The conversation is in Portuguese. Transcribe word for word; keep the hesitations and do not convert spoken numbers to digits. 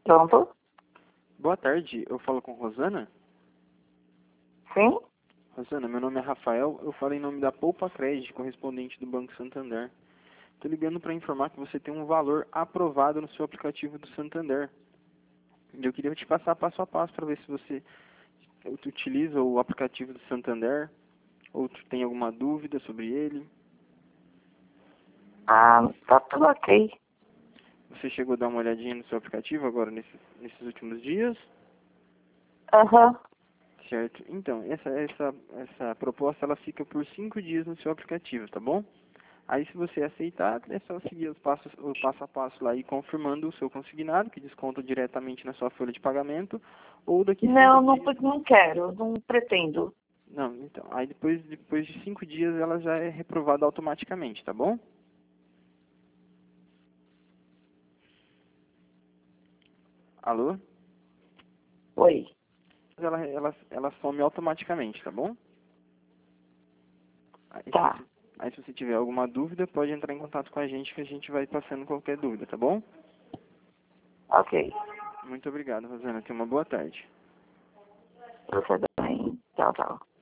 Pronto? Boa tarde, eu falo com Rosana? Sim? Rosana, meu nome é Rafael, eu falo em nome da Poupa Crédito, correspondente do Banco Santander. Estou ligando para informar que você tem um valor aprovado no seu aplicativo do Santander. E eu queria te passar passo a passo para ver se você utiliza o aplicativo do Santander ou tu tem alguma dúvida sobre ele. Ah, tá tudo ok. Você chegou a dar uma olhadinha no seu aplicativo agora nesses, nesses últimos dias? Aham. Certo. Então, essa, essa, essa proposta ela fica por cinco dias no seu aplicativo, tá bom? Aí, se você aceitar, é só seguir os passos, o passo a passo lá e confirmando o seu consignado, que desconta diretamente na sua folha de pagamento, ou daqui Não, cinco não, dias. não quero, não pretendo. Não, então, aí depois, depois de cinco dias ela já é reprovada automaticamente, tá bom? Alô? Oi. Ela, ela, ela some automaticamente, tá bom? Aí se, Tá. você, aí se você tiver alguma dúvida, pode entrar em contato com a gente que a gente vai passando qualquer dúvida, tá bom? Ok. Muito obrigado, Rosana. Tenha uma boa tarde. Você também. Tchau, tchau.